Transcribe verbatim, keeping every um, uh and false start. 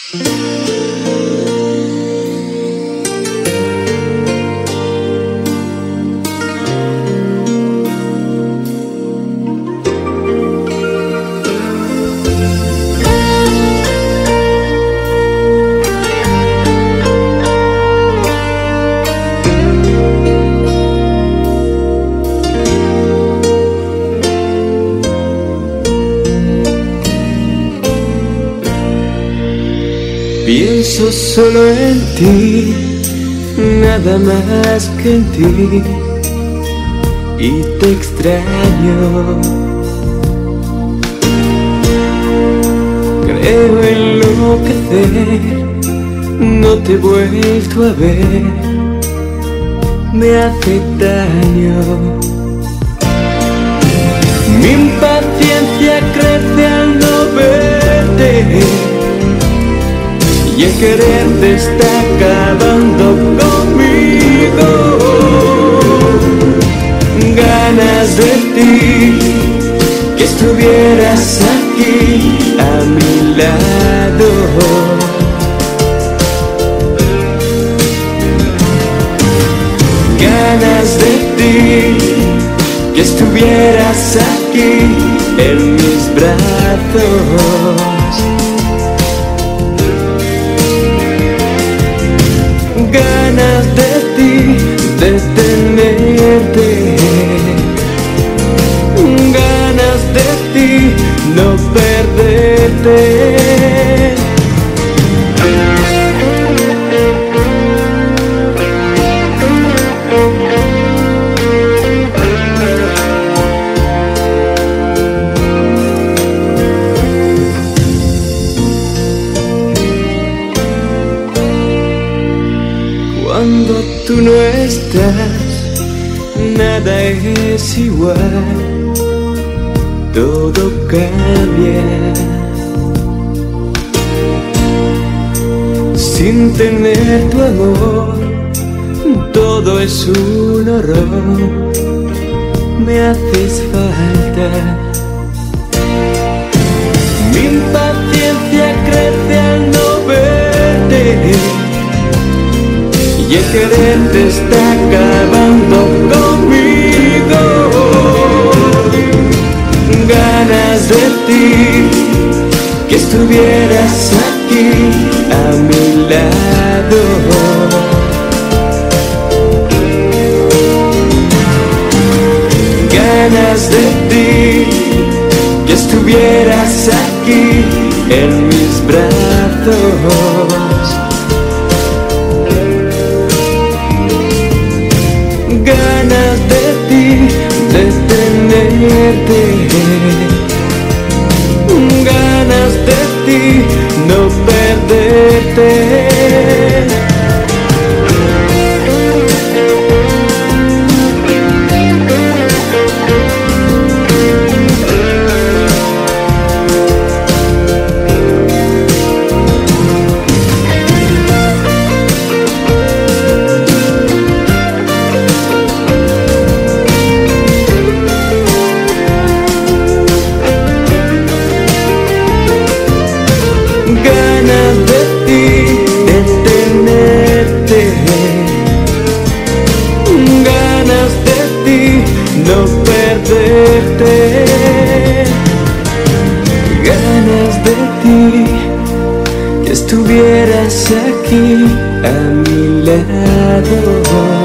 Pienso solo en ti, nada más que en ti, y te extraño. Creo enloquecer, no te he vuelto a ver, me hace daño. Mi impaciencia crece al no verte, y el quererte está acabando conmigo. Ganas de ti, que estuvieras aquí a mi lado. Ganas de ti, que estuvieras aquí en mis brazos. Ganas de ti, de tenerte. Ganas de ti, no perderte. Cuando tú no estás, nada es igual, todo cambia. Sin tener tu amor, todo es un horror, me haces falta. Mi impaciencia crece al no verte, y el quererte está acabando conmigo. Ganas de ti, que estuvieras aquí a mi lado. Ganas de ti, que estuvieras aquí en mis brazos. Ganas de ti, de tenerte. Ganas de ti, no perderte. Ganas de ti, de tenerte. Ganas de ti, no perderte. Ganas de ti, que estuvieras aquí a mi lado.